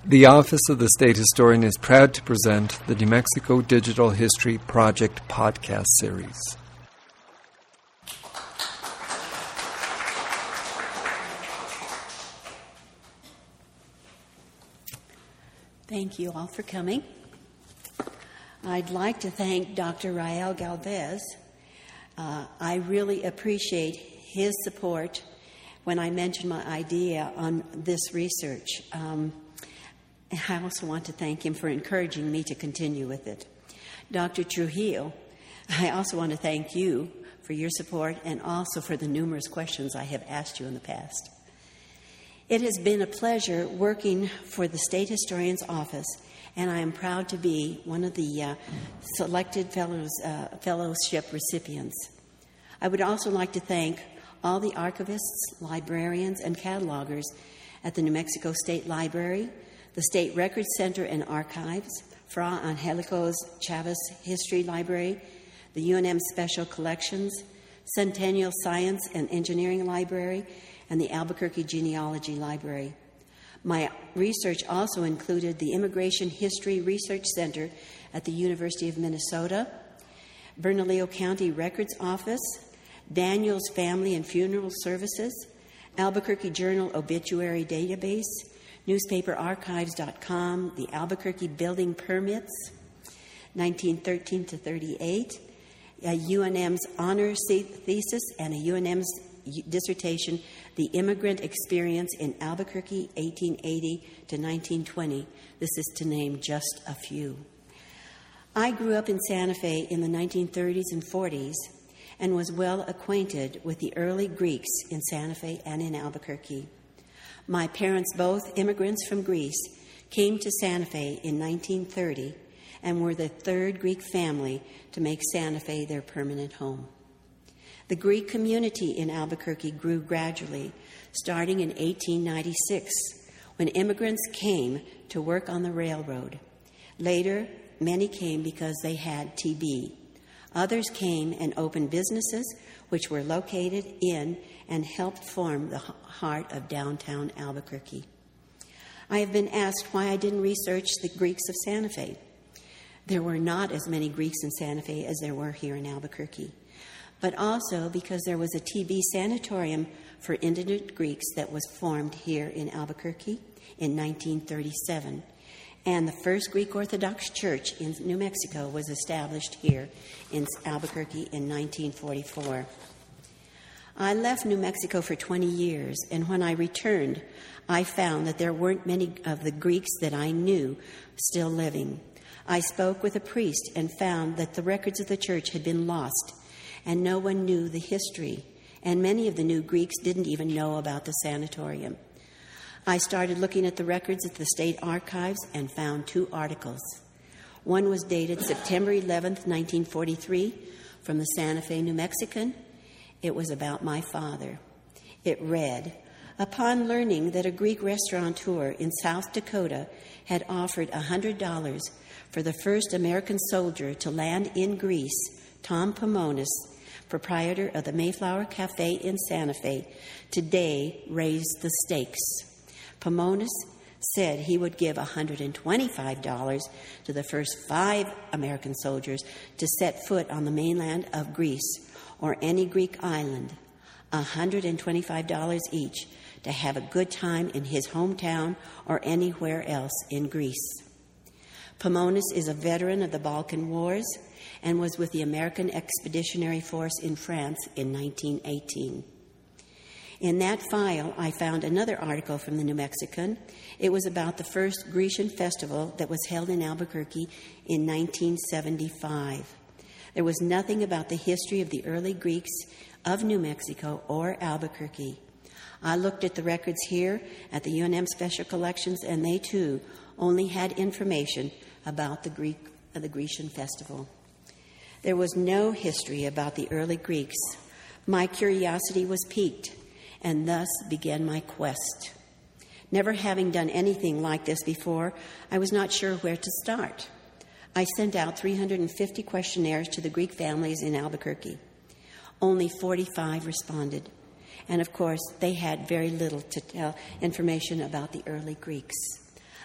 The Office of the State Historian is proud to present the New Mexico Digital History Project podcast series. Thank you all for coming. I'd like to thank Dr. Rael Galvez. I really appreciate his support when I mentioned my idea on this research. I also want to thank him for encouraging me to continue with it. Dr. Trujillo, I also want to thank you for your support and also for the numerous questions I have asked you in the past. It has been a pleasure working for the State Historian's Office, and I am proud to be one of the selected fellowship recipients. I would also like to thank all the archivists, librarians, and catalogers at the New Mexico State Library, the State Records Center and Archives, Fra Angelico Chavez History Library, the UNM Special Collections, Centennial Science and Engineering Library, and the Albuquerque Genealogy Library. My research also included the Immigration History Research Center at the University of Minnesota, Bernalillo County Records Office, Daniels Family and Funeral Services, Albuquerque Journal Obituary Database, newspaperarchives.com, the Albuquerque Building Permits, 1913 to 38, a UNM's honors thesis, and a UNM's dissertation, The Immigrant Experience in Albuquerque, 1880 to 1920. This is to name just a few. I grew up in Santa Fe in the 1930s and 40s and was well acquainted with the early Greeks in Santa Fe and in Albuquerque. My parents, both immigrants from Greece, came to Santa Fe in 1930 and were the third Greek family to make Santa Fe their permanent home. The Greek community in Albuquerque grew gradually, starting in 1896, when immigrants came to work on the railroad. Later, many came because they had TB. Others came and opened businesses which were located in and helped form the heart of downtown Albuquerque. I have been asked why I didn't research the Greeks of Santa Fe. There were not as many Greeks in Santa Fe as there were here in Albuquerque, but also because there was a TB sanatorium for indigent Greeks that was formed here in Albuquerque in 1937. And the first Greek Orthodox Church in New Mexico was established here in Albuquerque in 1944. I left New Mexico for 20 years, and when I returned, I found that there weren't many of the Greeks that I knew still living. I spoke with a priest and found that the records of the church had been lost, and no one knew the history, and many of the new Greeks didn't even know about the sanatorium. I started looking at the records at the state archives and found two articles. One was dated September 11th, 1943, from the Santa Fe New Mexican. It was about my father. It read, "Upon learning that a Greek restaurateur in South Dakota had offered $100 for the first American soldier to land in Greece, Tom Pomonis, proprietor of the Mayflower Cafe in Santa Fe, today raised the stakes. Pomonis said he would give $125 to the first 5 American soldiers to set foot on the mainland of Greece or any Greek island, $125 each to have a good time in his hometown or anywhere else in Greece. Pomonis is a veteran of the Balkan Wars and was with the American Expeditionary Force in France in 1918. In that file, I found another article from the New Mexican. It was about the first Grecian festival that was held in Albuquerque in 1975. There was nothing about the history of the early Greeks of New Mexico or Albuquerque. I looked at the records here at the UNM Special Collections, and they too only had information about the Grecian festival. There was no history about the early Greeks. My curiosity was piqued, and thus began my quest. Never having done anything like this before, I was not sure where to start. I sent out 350 questionnaires to the Greek families in Albuquerque. Only 45 responded. And of course, they had very little to tell information about the early Greeks.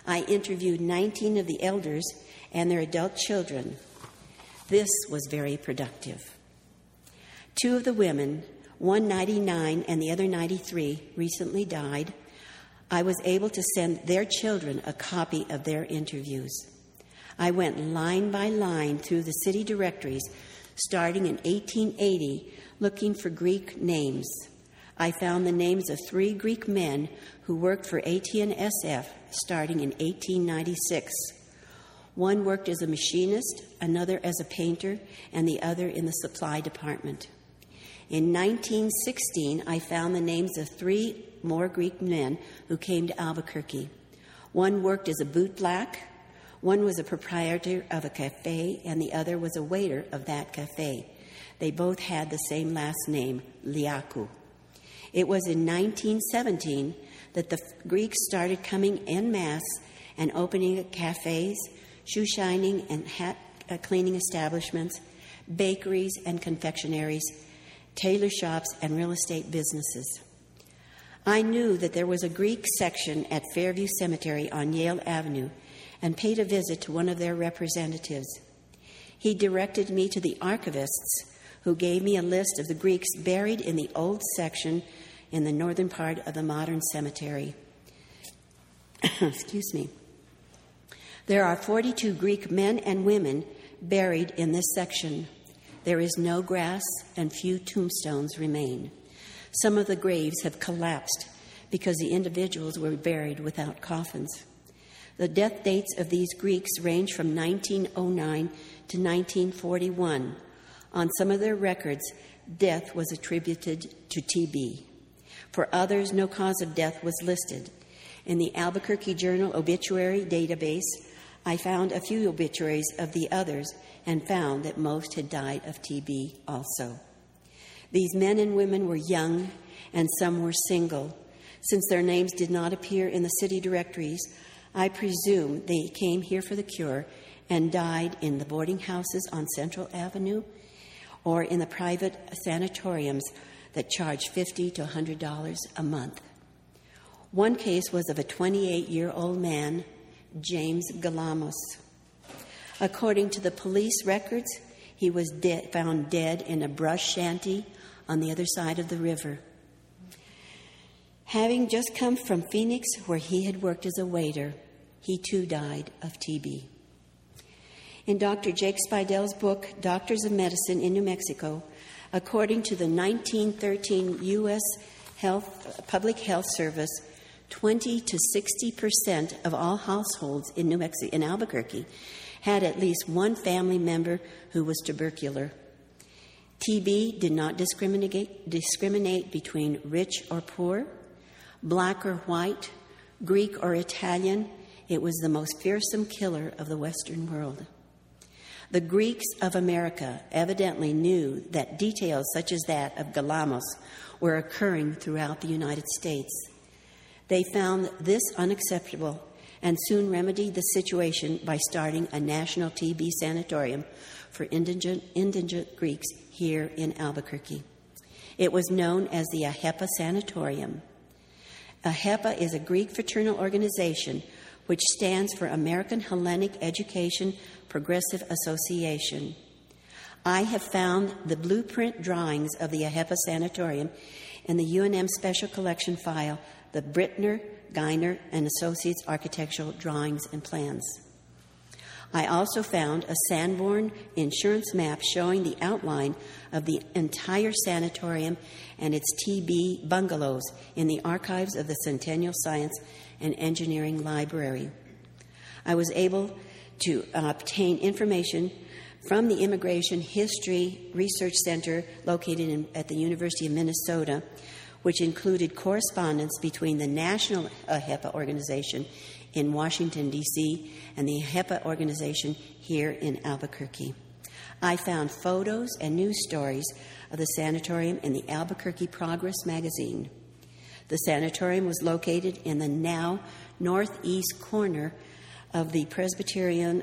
I interviewed 19 of the elders and their adult children. This was very productive. 2 of the women, one 99 and the other 93, recently died. I was able to send their children a copy of their interviews. I went line by line through the city directories, starting in 1880, looking for Greek names. I found the names of 3 Greek men who worked for AT&SF starting in 1896. One worked as a machinist, another as a painter, and the other in the supply department. In 1916, I found the names of 3 more Greek men who came to Albuquerque. One worked as a bootblack, one was a proprietor of a cafe, and the other was a waiter of that cafe. They both had the same last name, Liakou. It was in 1917 that the Greeks started coming en masse and opening cafes, shoe shining and hat cleaning establishments, bakeries and confectionaries, tailor shops, and real estate businesses. I knew that there was a Greek section at Fairview Cemetery on Yale Avenue and paid a visit to one of their representatives. He directed me to the archivists, who gave me a list of the Greeks buried in the old section in the northern part of the modern cemetery. Excuse me. There are 42 Greek men and women buried in this section. There is no grass and few tombstones remain. Some of the graves have collapsed because the individuals were buried without coffins. The death dates of these Greeks range from 1909 to 1941. On some of their records, death was attributed to TB. For others, no cause of death was listed. In the Albuquerque Journal obituary database, I found a few obituaries of the others and found that most had died of TB also. These men and women were young, and some were single. Since their names did not appear in the city directories, I presume they came here for the cure and died in the boarding houses on Central Avenue or in the private sanatoriums that charge $50 to $100 a month. One case was of a 28-year-old man, James Galamos. According to the police records, he was found dead in a brush shanty on the other side of the river. Having just come from Phoenix, where he had worked as a waiter, he too died of TB. In Dr. Jake Spiedel's book, Doctors of Medicine in New Mexico, according to the 1913 U.S. Public Health Service, 20 to 60% of all households in New Mexico, in Albuquerque, had at least one family member who was tubercular. TB did not discriminate between rich or poor, black or white, Greek or Italian. It was the most fearsome killer of the Western world. The Greeks of America evidently knew that details such as that of Galamos were occurring throughout the United States. They found this unacceptable and soon remedied the situation by starting a national TB sanatorium for indigent Greeks here in Albuquerque. It was known as the AHEPA Sanatorium. AHEPA is a Greek fraternal organization which stands for American Hellenic Education Progressive Association. I have found the blueprint drawings of the AHEPA Sanatorium in the UNM Special Collection file, the Brittner, Geiner, and Associates Architectural Drawings and Plans. I also found a Sanborn insurance map showing the outline of the entire sanatorium and its TB bungalows in the archives of the Centennial Science and Engineering Library. I was able to obtain information from the Immigration History Research Center located at the University of Minnesota, which included correspondence between the National AHEPA organization in Washington, D.C., and the AHEPA organization here in Albuquerque. I found photos and news stories of the sanatorium in the Albuquerque Progress magazine. The sanatorium was located in the now northeast corner of the Presbyterian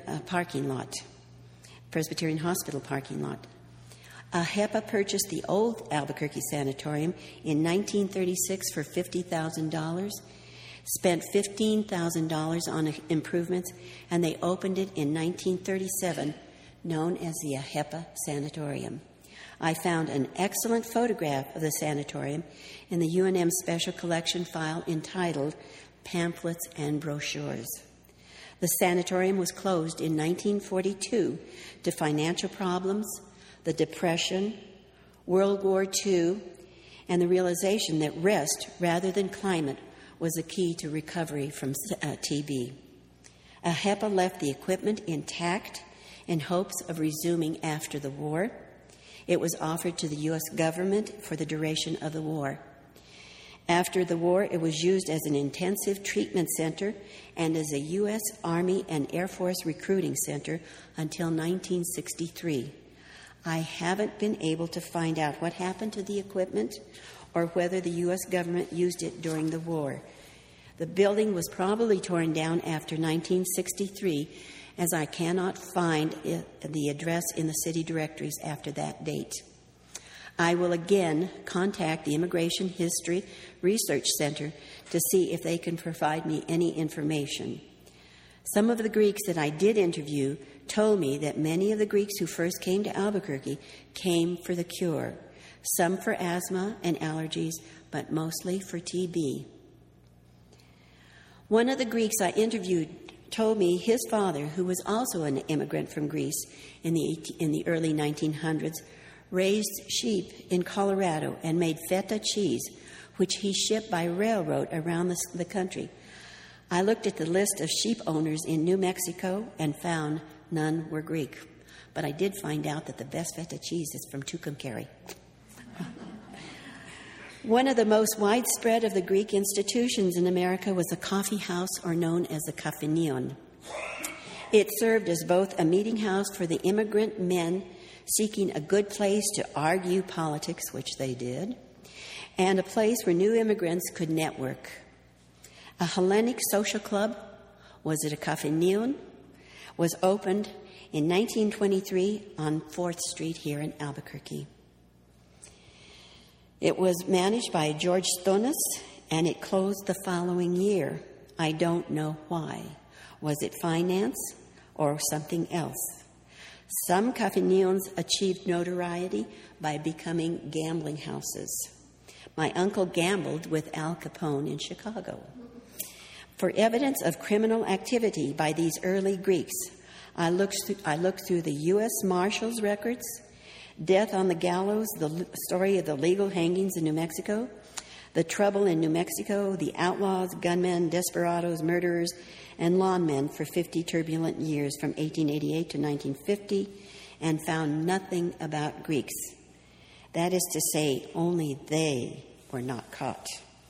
Presbyterian Hospital parking lot. AHEPA purchased the old Albuquerque Sanatorium in 1936 for $50,000. spent $15,000 on improvements, and they opened it in 1937, known as the AHEPA Sanatorium. I found an excellent photograph of the sanatorium in the UNM Special Collection file entitled Pamphlets and Brochures. The sanatorium was closed in 1942 to financial problems, the Depression, World War II, and the realization that rest rather than climate was the key to recovery from TB. AHEPA left the equipment intact in hopes of resuming after the war. It was offered to the U.S. government for the duration of the war. After the war, it was used as an intensive treatment center and as a U.S. Army and Air Force recruiting center until 1963. I haven't been able to find out what happened to the equipment or whether the U.S. government used it during the war. The building was probably torn down after 1963, as I cannot find the address in the city directories after that date. I will again contact the Immigration History Research Center to see if they can provide me any information. Some of the Greeks that I did interview told me that many of the Greeks who first came to Albuquerque came for the cure, some for asthma and allergies, but mostly for TB. One of the Greeks I interviewed told me his father, who was also an immigrant from Greece in the early 1900s, raised sheep in Colorado and made feta cheese, which he shipped by railroad around the country. I looked at the list of sheep owners in New Mexico and found none were Greek. But I did find out that the best feta cheese is from Tucumcari. One of the most widespread of the Greek institutions in America was the coffee house, or known as the Kafenion. It served as both a meeting house for the immigrant men seeking a good place to argue politics, which they did, and a place where new immigrants could network. A Hellenic social club, was it a Kafenion, was opened in 1923 on 4th Street here in Albuquerque. It was managed by George Stonas, and it closed the following year. I don't know why. Was it finance or something else? Some Kafenions achieved notoriety by becoming gambling houses. My uncle gambled with Al Capone in Chicago. For evidence of criminal activity by these early Greeks, I looked through the U.S. Marshal's records, Death on the Gallows, the story of the legal hangings in New Mexico, the trouble in New Mexico, the outlaws, gunmen, desperados, murderers, and lawmen for 50 turbulent years from 1888 to 1950, and found nothing about Greeks. That is to say, only they were not caught.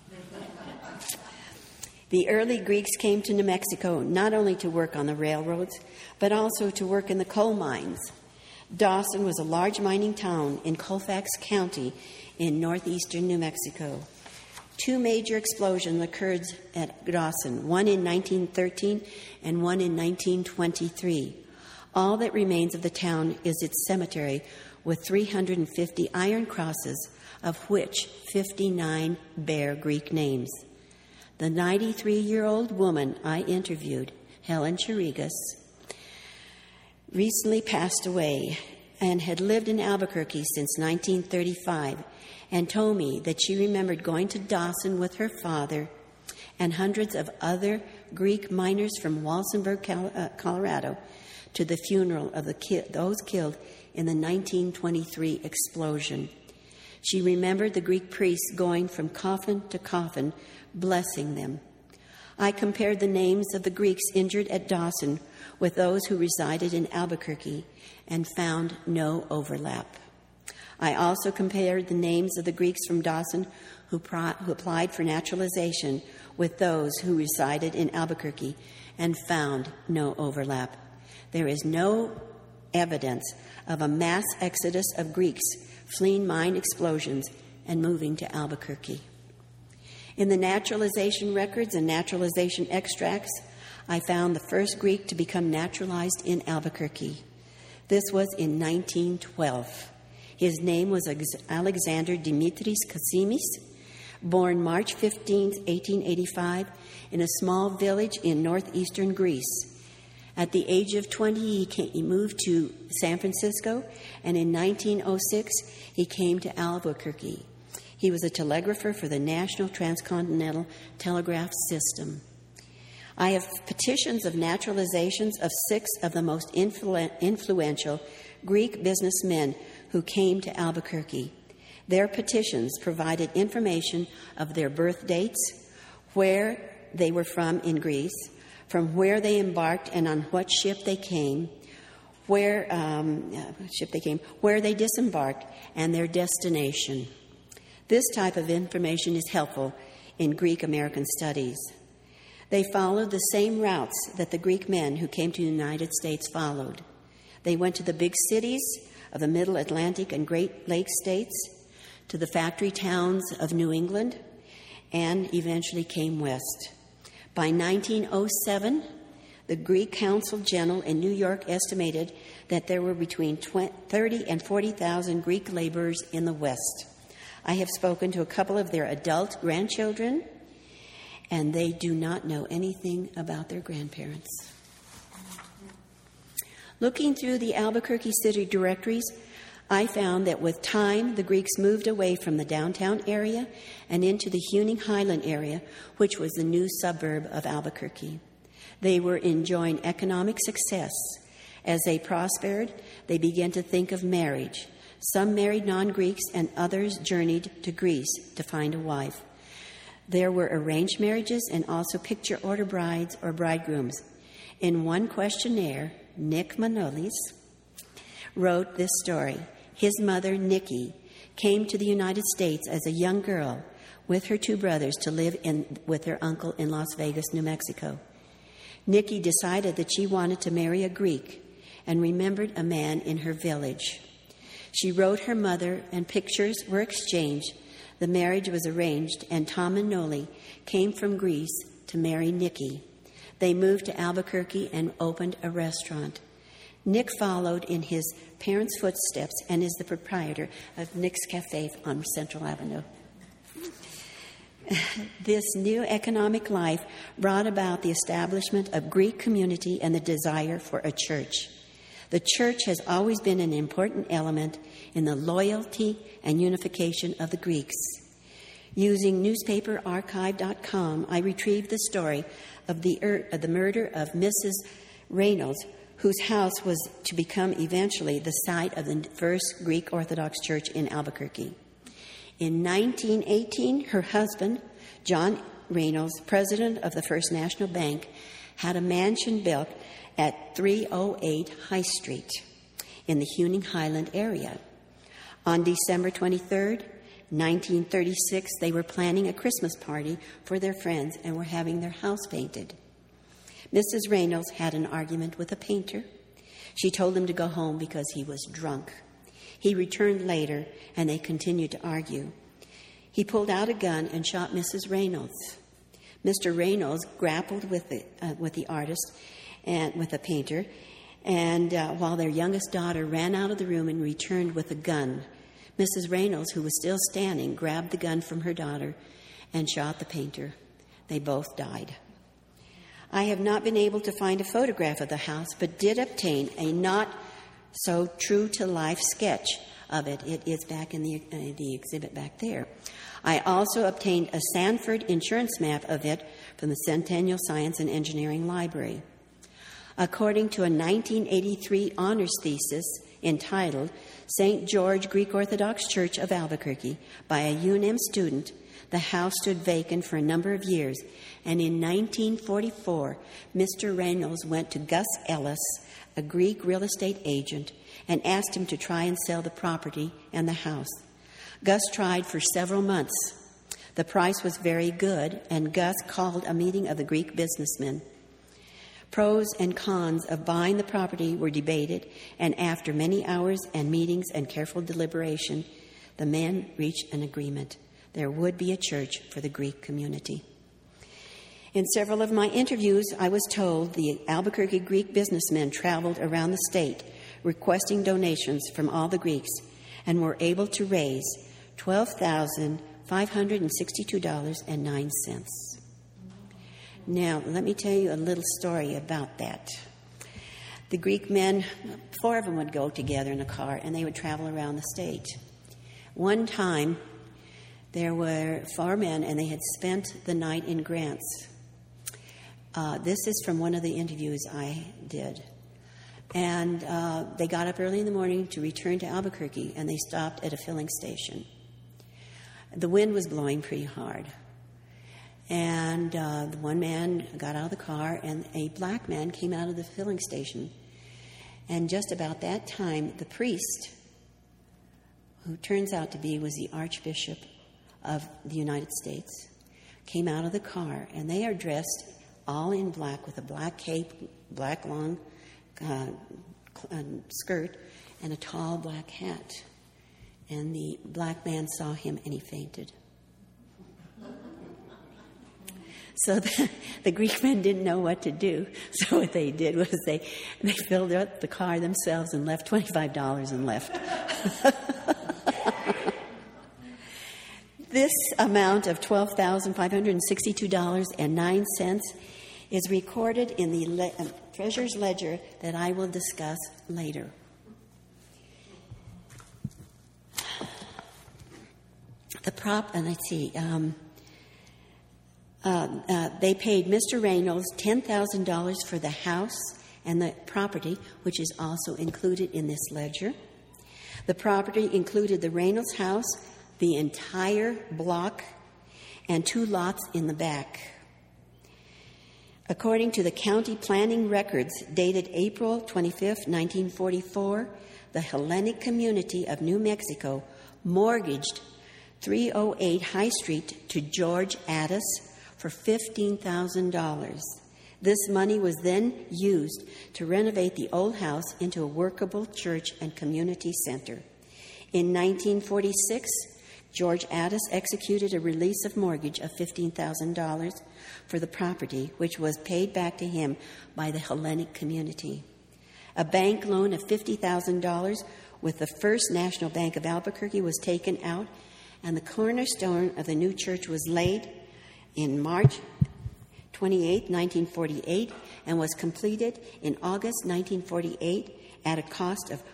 The early Greeks came to New Mexico not only to work on the railroads, but also to work in the coal mines. Dawson was a large mining town in Colfax County in northeastern New Mexico. Two major explosions occurred at Dawson, one in 1913 and one in 1923. All that remains of the town is its cemetery with 350 iron crosses, of which 59 bear Greek names. The 93-year-old woman I interviewed, Helen Chirigas, recently passed away and had lived in Albuquerque since 1935, and told me that she remembered going to Dawson with her father and hundreds of other Greek miners from Walsenburg, Colorado, to the funeral of those killed in the 1923 explosion. She remembered the Greek priests going from coffin to coffin, blessing them. I compared the names of the Greeks injured at Dawson with those who resided in Albuquerque and found no overlap. I also compared the names of the Greeks from Dawson who applied for naturalization with those who resided in Albuquerque and found no overlap. There is no evidence of a mass exodus of Greeks fleeing mine explosions and moving to Albuquerque. In the naturalization records and naturalization extracts, I found the first Greek to become naturalized in Albuquerque. This was in 1912. His name was Alexander Dimitris Kasimis, Born March 15, 1885, in a small village in northeastern Greece. At the age of 20, he moved to San Francisco, and in 1906, he came to Albuquerque. He was a telegrapher for the National Transcontinental Telegraph System. I have petitions of naturalizations of 6 of the most influential Greek businessmen who came to Albuquerque. Their petitions provided information of their birth dates, where they were from in Greece, from where they embarked and on what ship they came, where they disembarked, and their destination. This type of information is helpful in Greek American studies. They followed the same routes that the Greek men who came to the United States followed. They went to the big cities of the Middle Atlantic and Great Lakes states, to the factory towns of New England, and eventually came west. By 1907, the Greek Consul General in New York estimated that there were between 30 and 40,000 Greek laborers in the West. I have spoken to a couple of their adult grandchildren, and they do not know anything about their grandparents. Looking through the Albuquerque city directories, I found that with time, the Greeks moved away from the downtown area and into the Huning Highland area, which was the new suburb of Albuquerque. They were enjoying economic success. As they prospered, they began to think of marriage. Some married non-Greeks and others journeyed to Greece to find a wife. There were arranged marriages and also picture-order brides or bridegrooms. In one questionnaire, Nick Manolis wrote this story. His mother, Nikki, came to the United States as a young girl with her 2 brothers to live with their uncle in Las Vegas, New Mexico. Nikki decided that she wanted to marry a Greek and remembered a man in her village. She wrote her mother, and pictures were exchanged. The marriage was arranged, and Tom and Noli came from Greece to marry Nikki. They moved to Albuquerque and opened a restaurant. Nick followed in his parents' footsteps and is the proprietor of Nick's Cafe on Central Avenue. This new economic life brought about the establishment of Greek community and the desire for a church. The church has always been an important element in the loyalty and unification of the Greeks. Using newspaperarchive.com, I retrieved the story of the murder of Mrs. Reynolds, whose house was to become eventually the site of the first Greek Orthodox Church in Albuquerque. In 1918, her husband, John Reynolds, president of the First National Bank, had a mansion built at 308 High Street in the Huning Highland area. On December 23rd, 1936, they were planning a Christmas party for their friends and were having their house painted. Mrs. Reynolds had an argument with a painter. She told him to go home because he was drunk. He returned later, and they continued to argue. He pulled out a gun and shot Mrs. Reynolds. Mr. Reynolds grappled with the artist and with the painter, and while their youngest daughter ran out of the room and returned with a gun, Mrs. Reynolds, who was still standing, grabbed the gun from her daughter and shot the painter. They both died. I have not been able to find a photograph of the house, but did obtain a not-so-true-to-life sketch of it. It is back in the exhibit back there. I also obtained a Sanford insurance map of it from the Centennial Science and Engineering Library. According to a 1983 honors thesis entitled St. George Greek Orthodox Church of Albuquerque by a UNM student, the house stood vacant for a number of years, and in 1944, Mr. Reynolds went to Gus Ellis, a Greek real estate agent, and asked him to try and sell the property and the house. Gus tried for several months. The price was very good, and Gus called a meeting of the Greek businessmen. Pros and cons of buying the property were debated, and after many hours and meetings and careful deliberation, the men reached an agreement. There would be a church for the Greek community. In several of my interviews, I was told the Albuquerque Greek businessmen traveled around the state requesting donations from all the Greeks and were able to raise $12,100 $562.09. Now, let me tell you a little story about that. The Greek men, 4 of them would go together in a car, and they would travel around the state. One time, there were 4 men, and they had spent the night in Grants. This is from one of the interviews I did. And they got up early in the morning to return to Albuquerque, and they stopped at a filling station. The wind was blowing pretty hard. And the one man got out of the car, and a black man came out of the filling station. And just about that time, the priest, who turns out to be was the Archbishop of the United States, came out of the car, and they are dressed all in black with a black cape, black long skirt, and a tall black hat. And the black man saw him, and he fainted. So the Greek men didn't know what to do. So what they did was they filled up the car themselves and left $25 and left. This amount of $12,562.09 is recorded in the treasurer's ledger that I will discuss later. They paid Mr. Reynolds $10,000 for the house and the property, which is also included in this ledger. The property included the Reynolds house, the entire block, and 2 lots in the back. According to the county planning records dated April 25, 1944, the Hellenic community of New Mexico mortgaged 308 High Street to George Addis for $15,000. This money was then used to renovate the old house into a workable church and community center. In 1946, George Addis executed a release of mortgage of $15,000 for the property, which was paid back to him by the Hellenic community. A bank loan of $50,000 with the First National Bank of Albuquerque was taken out, and the cornerstone of the new church was laid in March 28, 1948, and was completed in August 1948 at a cost of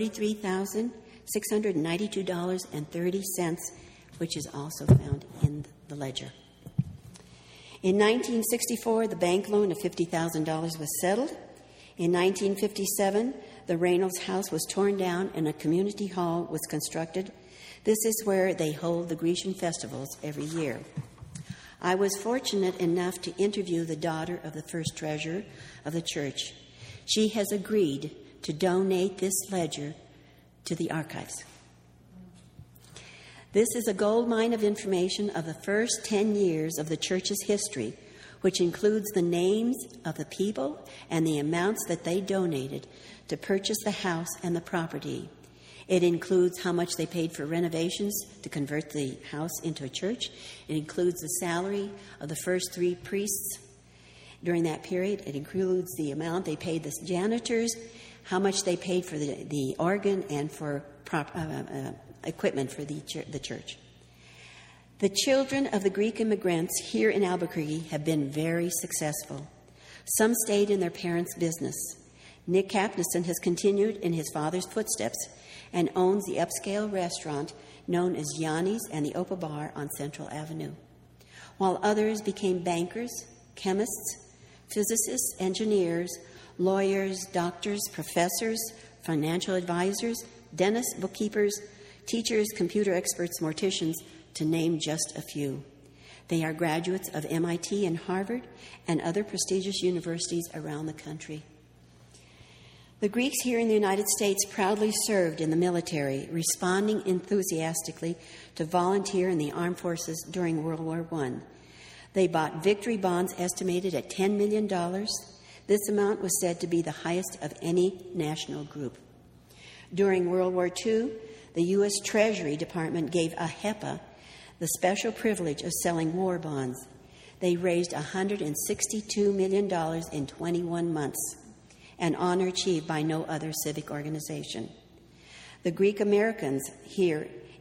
$43,692.30, which is also found in the ledger. In 1964, the bank loan of $50,000 was settled. In 1957, the Reynolds house was torn down and a community hall was constructed. This is where they hold the Grecian festivals every year. I was fortunate enough to interview the daughter of the first treasurer of the church. She has agreed to donate this ledger to the archives. This is a gold mine of information of the first 10 years of the church's history, which includes the names of the people and the amounts that they donated to purchase the house and the property. It includes how much they paid for renovations to convert the house into a church. It includes the salary of the first 3 priests during that period. It includes the amount they paid the janitors, how much they paid for the organ and for equipment for the church. The children of the Greek immigrants here in Albuquerque have been very successful. Some stayed in their parents' business. Nick Capnison has continued in his father's footsteps and owns the upscale restaurant known as Yanni's and the Opa Bar on Central Avenue, while others became bankers, chemists, physicists, engineers, lawyers, doctors, professors, financial advisors, dentists, bookkeepers, teachers, computer experts, morticians, to name just a few. They are graduates of MIT and Harvard and other prestigious universities around the country. The Greeks here in the United States proudly served in the military, responding enthusiastically to volunteer in the armed forces during World War I. They bought victory bonds estimated at $10 million. This amount was said to be the highest of any national group. During World War II, the U.S. Treasury Department gave AHEPA the special privilege of selling war bonds. They raised $162 million in 21 months, an honor achieved by no other civic organization. The Greek Americans here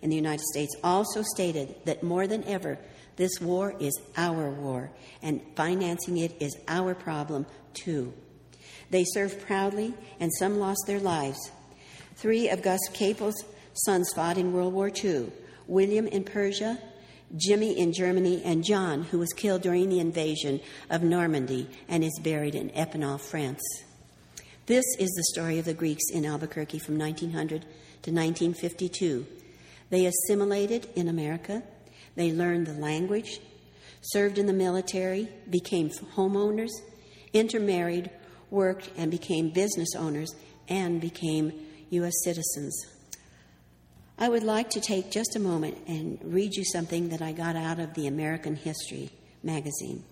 in the United States also stated that more than ever, this war is our war, and financing it is our problem, too. They served proudly, and some lost their lives. 3 of Gus Capel's sons fought in World War II, William in Persia, Jimmy in Germany, and John, who was killed during the invasion of Normandy and is buried in Epinal, France. This is the story of the Greeks in Albuquerque from 1900 to 1952. They assimilated in America. They learned the language, served in the military, became homeowners, intermarried, worked, and became business owners, and became U.S. citizens. I would like to take just a moment and read you something that I got out of the American History magazine.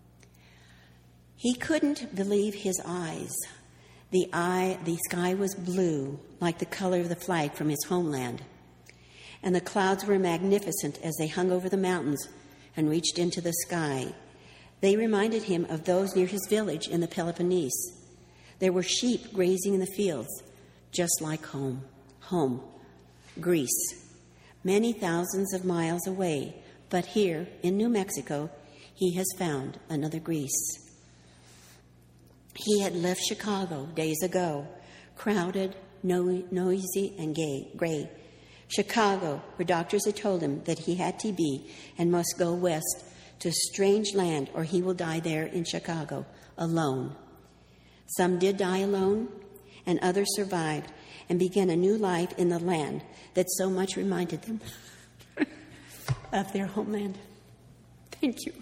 He couldn't believe his eyes. The sky was blue, like the color of the flag from his homeland. And the clouds were magnificent as they hung over the mountains and reached into the sky. They reminded him of those near his village in the Peloponnese. There were sheep grazing in the fields, just like home. Home. Greece, many thousands of miles away, but here in New Mexico, he has found another Greece. He had left Chicago days ago, crowded, noisy, and gray. Chicago, where doctors had told him that he had TB and must go west to a strange land or he will die there in Chicago, alone. Some did die alone, and others survived and began a new life in the land that so much reminded them of their homeland. Thank you.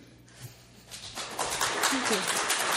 Thank you.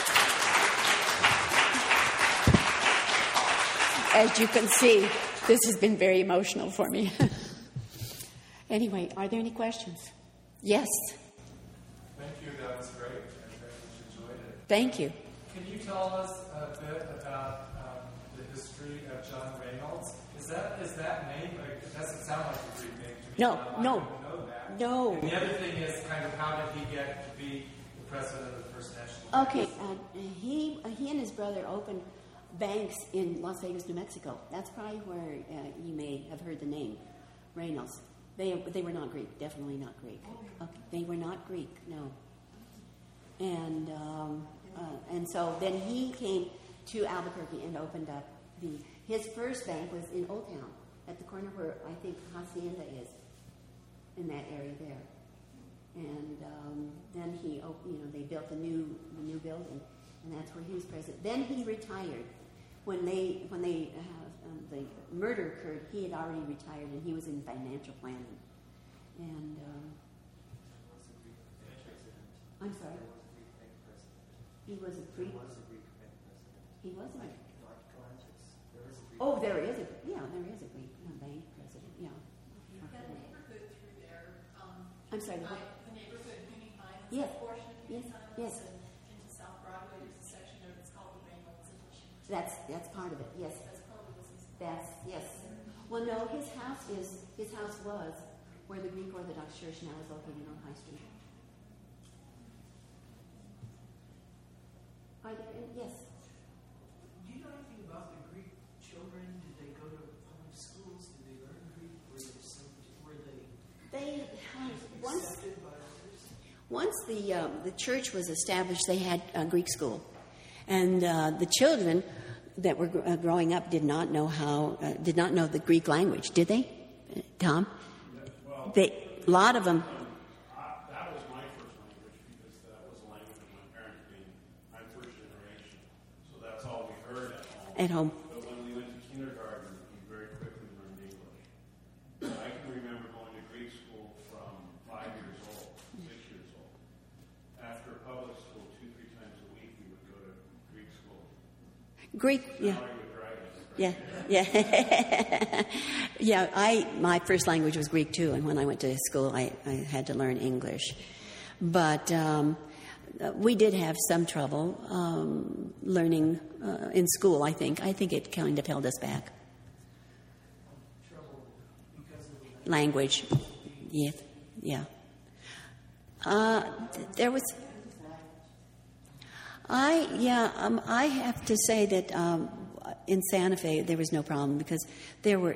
As you can see, this has been very emotional for me. Anyway, are there any questions? Yes. Thank you. That was great. I very much enjoyed it. Thank you. Can you tell us a bit about the history of John Reynolds? Is that name? It doesn't sound like a Greek name to me. No. I don't know that. No. And the other thing is kind of how did he get to be the president of the First National Bank? Okay. He and his brother opened banks in Las Vegas, New Mexico. That's probably where you may have heard the name Reynolds. They were not Greek. Definitely not Greek. Okay. They were not Greek. No. And so then he came to Albuquerque and opened up his first bank was in Old Town, at the corner where I think Hacienda is, in that area there. And then they built the new building, and that's where he was president. Then he retired. When the murder occurred, he had already retired, and he was in financial planning. And I'm sorry. He was a Greek. He was a Greek. Oh, there is a Greek bank president. Yeah. That neighborhood through there. I'm sorry. The neighborhood, Penny Pines. Yes. Portion of Penny Pines. Yes. And into South Broadway, there's a section of it's called the Reynolds Edition. That's part of it. Yes. That's probably was his. Yes. Well, no, his house was where the Greek Orthodox Church now is located on High Street. Are there any? Yes. Do you know anything about the Greek children? Did they go to public schools? Did they learn Greek? Were they accepted by others? Once the church was established, they had a Greek school, and the children that were growing up did not know the Greek language, did they, Tom? Well, A lot of them. that was my first language because that was the language of my parents being, I'm first generation. So that's all we heard at home. But when we went to kindergarten, we very quickly learned English. And I can remember going to Greek school from 5 years old, 6 years old. After public school, 2-3 times a week, we would go to Greek school. Greek, yeah. Now I would drive it. Yeah. Yeah, my first language was Greek too, and when I went to school, I had to learn English. But we did have some trouble learning in school, I think. I think it kind of held us back. Trouble because of the Language. Yeah. There was... I have to say that in Santa Fe there was no problem because there were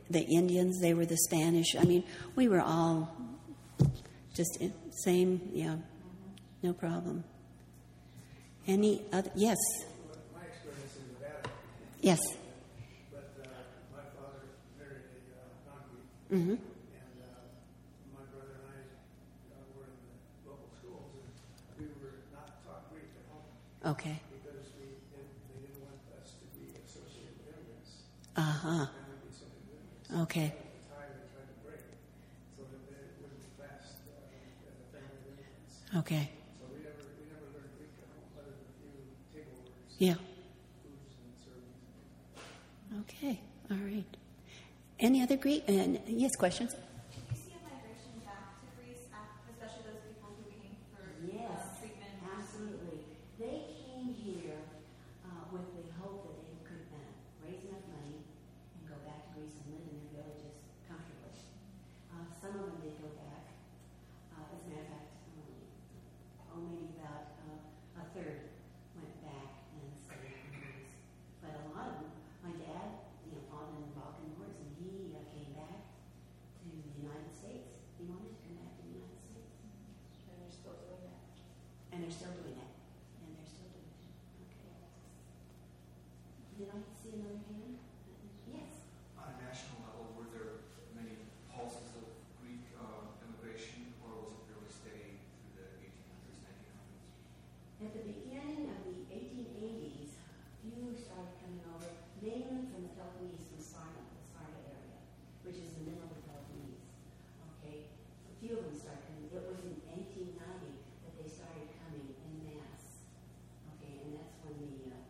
the Indians, they were the Spanish. I mean, we were all just same, yeah, no problem. Any other? Yes. My experience in Nevada. Yes. But my father married a non-Greek, Mm-hmm. and my brother and I were in the local schools, and we were not taught Greek at home Okay. because they didn't want us to be associated with immigrants. Uh-huh. And we'd be something with immigrants. Okay. At the time, they tried to break so that it wouldn't be classed as a family of immigrants. Okay. So we never learned Greek at home other than a few table words, Yeah. foods and servings. Okay. All right. Any other Greek? And yes, questions? Do you see a migration back to Greece, especially those people who came for treatment? Absolutely. They came here with the hope that they could raise enough money and go back to Greece and live in their villages comfortably. Some of them did go back. As a matter of fact, maybe about a third went back and stayed in Greece. But a lot of them, my dad, fought in the Balkan Wars, and he came back to the United States. He wanted to come back to the United States. And they're still doing that. And they're still doing that. Okay. Did I see another hand? Yes. On a national level, were there many pulses of Greek immigration, or was it fairly steady through the 1800s, 1900s? At the beginning of the 1880s, few started coming over, mainly from the Peloponnese, from Sparta, the Sparta area, which is the middle of the Peloponnese. Okay, a few of them started coming. It was in 1890 that they started coming en masse. Okay, and that's when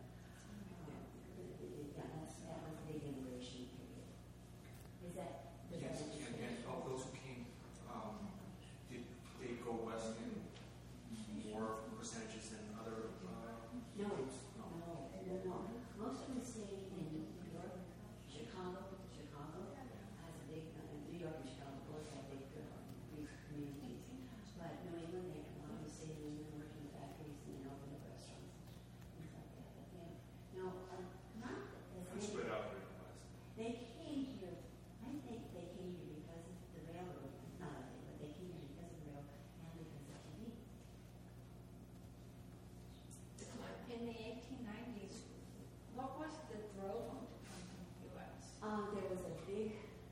that was the big immigration period. Does that Yes, make sense? and of those who came, did they go west in more percentages than other No, groups? no. Most of them stayed in New York, Chicago. Chicago has a big, New York and Chicago both have big Greek communities. But New England, a lot of them stayed in New England, working in factories and then opened up restaurants, things like that. But yeah, no, not as Pretty many. spread out there in the west. They came here, I think they came here because of the railroad. Not I think, but they came here because of the railroad and because of TV. In the 1890s, what was the drove them to come to the U.S.? There was a big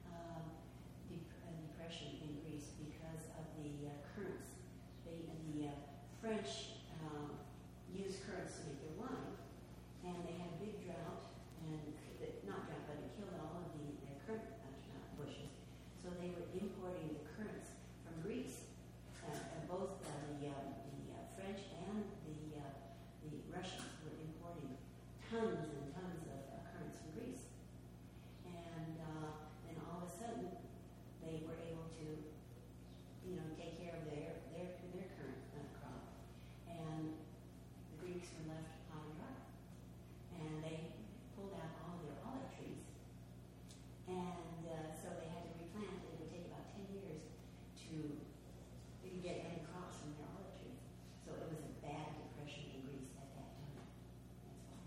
depression in Greece because of the currents. The French used currents to make their wine, and they had a big drought, and not drought, but it killed all of their currant bushes. So they were importing the currants from Greece. Both the French and the Russians were importing tons and tons of currants from Greece. And then all of a sudden, they were able to, take care of their currant crop. And the Greeks were left high and dry. And they pulled out all of their olive trees. And so they had to replant. It would take about 10 years to get any crops from their olive trees. So it was a bad depression in Greece at that time. That's why.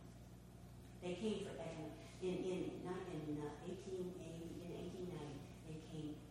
They came in 1890. In 1890, they came